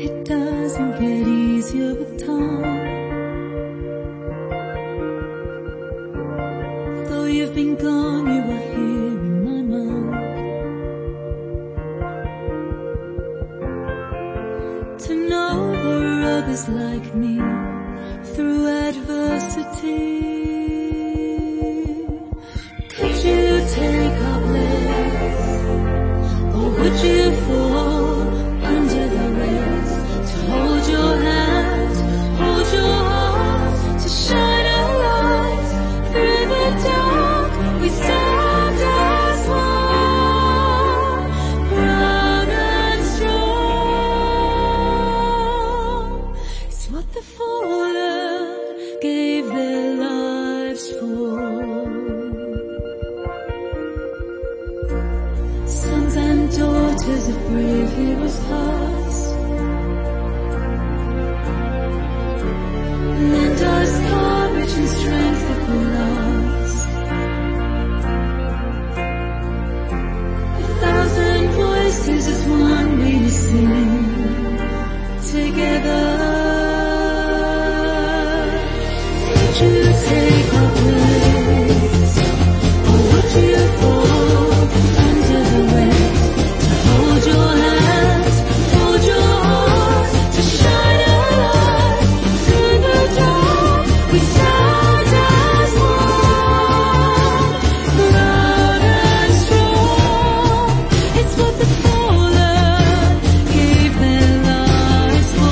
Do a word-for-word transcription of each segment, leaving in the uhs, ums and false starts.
It doesn't get easier with time. Though you've been gone, you are here in my mind. To know there are others like me through adversity. Could you take our place, or would you fall under the rails? To hold your hand, hold your heart, to shine a light through the dark. We stand as one, proud and strong. It's what the fallen gave their lives for. Sons and daughters of brave heroes past, lend us courage and strength that will last. A thousand voices as one we will sing together. Would you take our place, or would you fall under the weight? To hold your hand, hold your heart, to shine a light through the dark. We stand as one, proud and strong. It's what the fallen gave their lives for.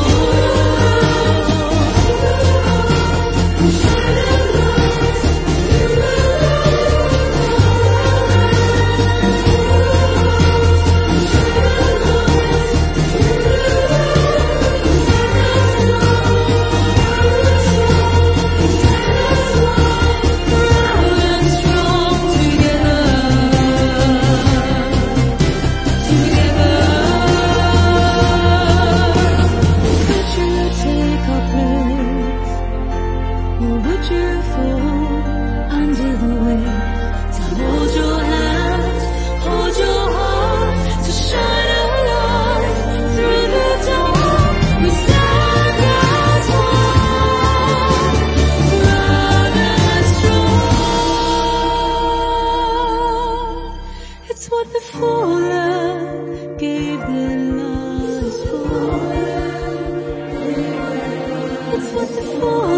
Would you fall under the weight? To hold your hand, hold your heart, to shine a light through the dark. We stand as one, proud and strong. It's what the fallen gave their lives for. It's what the fallen